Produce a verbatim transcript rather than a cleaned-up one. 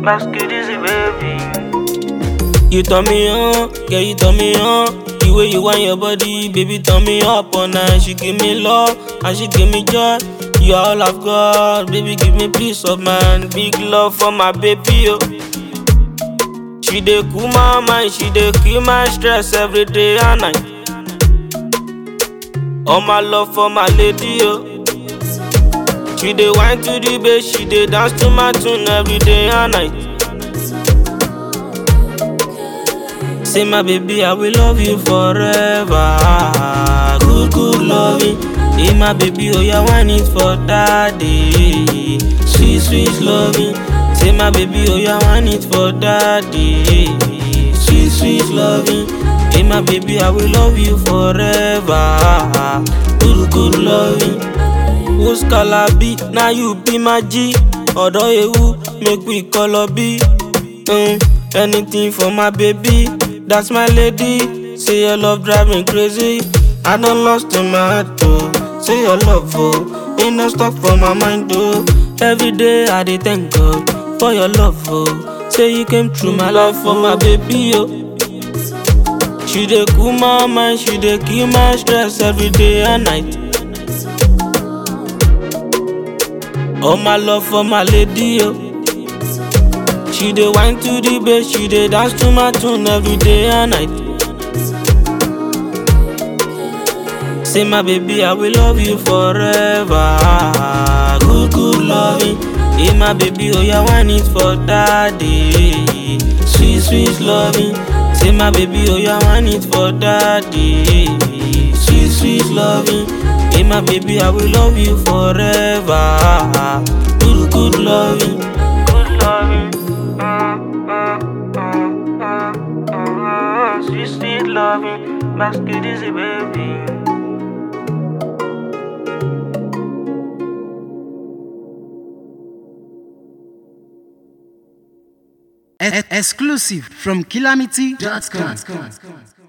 basket is a baby. You turn me on, girl, you turn me on. The way you want your body, baby, turn me up all night. She give me love, and she give me joy. You are all I've got, baby, give me peace of mind. Big love for my baby, yo. She dey cool my mind, she dey kill my stress every day and night. All my love for my lady, yo. She dey wine to the bass, she dey dance to my tune every day and night. Say my baby, I will love you forever. Good, good loving. Hey my baby, oh yeah, want it for daddy. Sweet, sweet loving. Say my baby, oh yeah, want it for daddy. Sweet, sweet loving. Hey my baby, I will love you forever. Good, good loving. Who's Calabi? Now you be my G. Odo ewu, make we call her B. Mm, anything for my baby. That's my lady. Say your love drive me crazy. I done lost in my heart too. Say your love oh, ain't no stop for my mind too. Every day I dey thank God for your love oh. Say you came through my life for my baby oh. She dey cool my mind, she dey kill my stress every day and night. All my love for my lady oh. She dey wine to the bass, she dey dance to my tune every day and night. Say my baby, I will love you forever. Good, good loving. Hey my baby, oh yeah, want it for daddy. Sweet, sweet loving. Say my baby, oh yeah, want it for daddy. Sweet, sweet loving. Hey my baby, I will love you forever. Good, good loving. Good loving. Sweet, sweet loving, basket is a baby. Exclusive from Calamity dot com.